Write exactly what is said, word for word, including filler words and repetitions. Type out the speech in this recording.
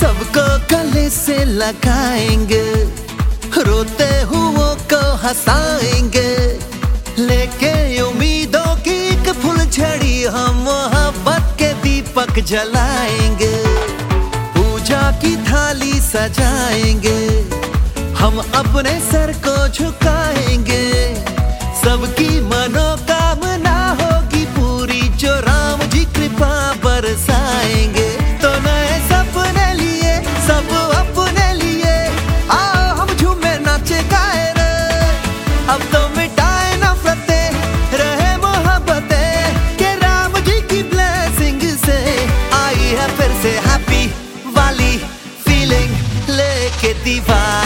सबको गले से लगाएंगे, रोते हुओं को हंसाएंगे, लेके उम्मीदों की एक फुलझड़ी हम मोहब्बत के दीपक जलाएंगे। पूजा की थाली सजाएंगे, हम अपने सर को झुकाएंगे, सबकी मनोकामना होगी पूरी जो राम जी कृपा बरसाएंगे। तो नए सपने लिए सब अपने लिए, आओ हम झूमे नाचे गाए रे, अब तो मिटाए नफरतें रहे मोहब्बतें, के राम जी की ब्लेसिंग से आई है फिर से हैप्पी वाली फीलिंग, लेके दीवार